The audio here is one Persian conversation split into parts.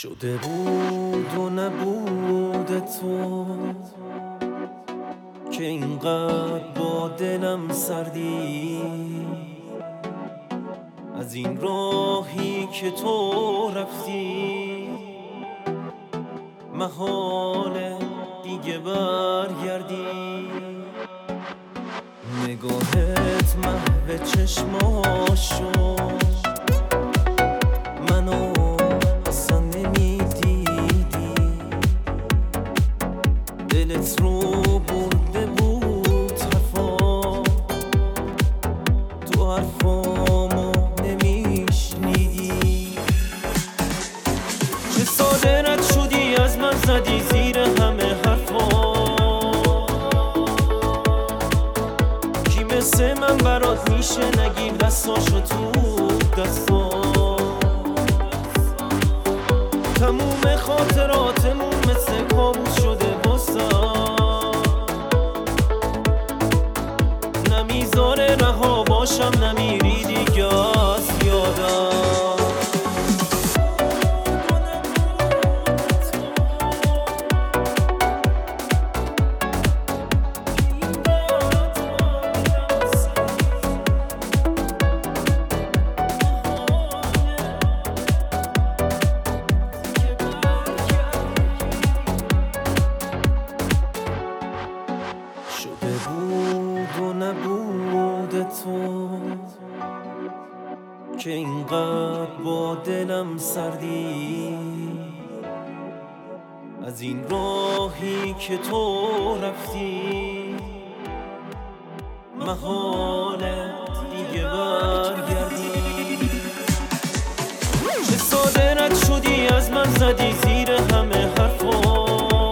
شده بود و نبود تو که اینقدر با دلم سردی، از این راهی که تو رفتی محاله دیگه برگردی. نگاهت محو چشماش شد، منو اصلا نمیدیدی، دلت رو برده بود حرفا، تو حرفامو نمیشنیدی. چه ساده رد شدی از من، زدی زیر همه حرفا، کی مثل من برات میشه نگیر دستاشو تو دستا. تموم خاطراتمون مثل کابوس شده باسم، نمیذاره رها باشم، نمیری دیگه از یادم. بود و نبود تو که اینقدر با دلم سردی، از این راهی که تو رفتی محاله دیگه برگردی. چه ساده رد شدی از من، زدی زیر همه حرفا،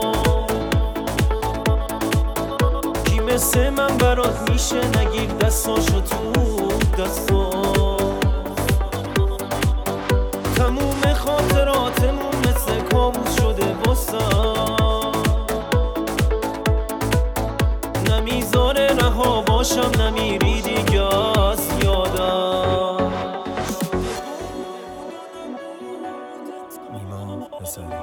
مثل من برات میشه نگیر دستاشو تو دستا. تموم خاطراتمون مثل کابوس شده باسم، نمیذاره رها باشم، نمیری دیگه از یادم.